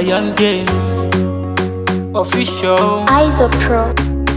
Young Game Official Iso Pro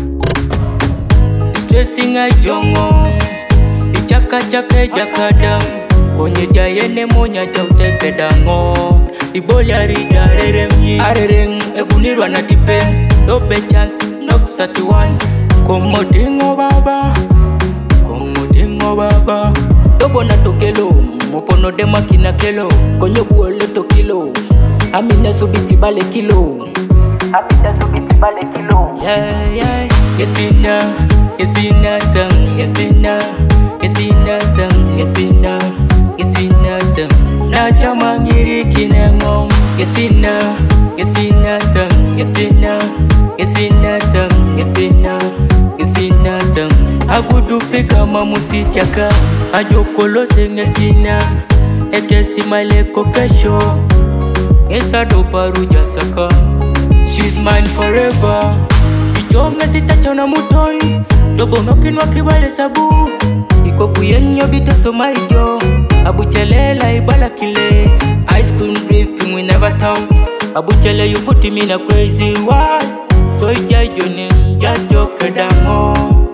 Stressing I jongo Ichaka chake jakada Konye jayene monya jauteke dango Iboli arija areremye Arereng ebunirwa na tipe Dope chance knocks at once Komodingo baba Komodingo baba Dobo na tokelo Mopono de makina kelo Konyo buole tokilo Amina subiti bale kilo Amina subiti bale kilo Yeah, yeah Yesina, yesina tam Yesina, yesina tam Yesina, yesina tam Na chama ngiri kinengo Yesina, yesina tam Yesina, yesina tam Yesina, yesina tam Agudu pika mamusi chaka Ajokolo sengesina Ekesi maleko kesho Esa do paruja saka She's mine forever Ijonga sitachona mutoni Dobo nokinwa kibale sabu Iko kuyenyo bito soma ijo Abuchelela ibala kile Ice cream dripping we never thought Abuchele you put me in a crazy world So ija jone jajo kedango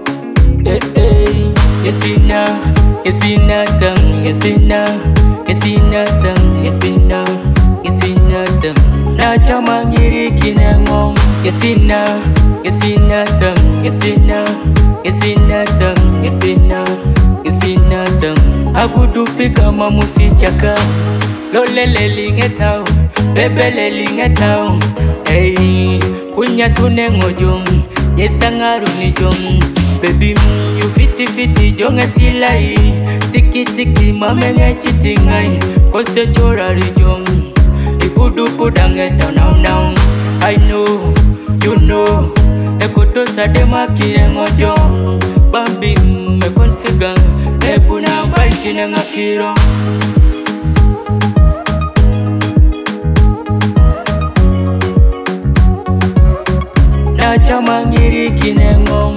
Yesina, yesina tam Yesina, yesina tam Yesina, yesina tam Na chama ngiri kinengo Yesina, yesina tam Yesina, yesina tam Yesina, yesina tam Agudu pika mamusi chaka Lolele lingetao Bebele lingetao Hey, kunya tunengo jom Yesangaru ni jom Baby, you fiti jonga silai Tiki mamenge chitingai Kose chora rijom Ikudu kudangeta now I know, you know Ekoto sadema kire ngojo Bambi mekonfiga Ebuna baiki nenga kiro Na chama ngiri kinengo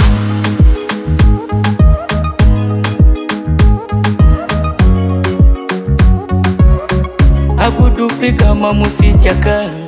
Agudu pika mamusi chaka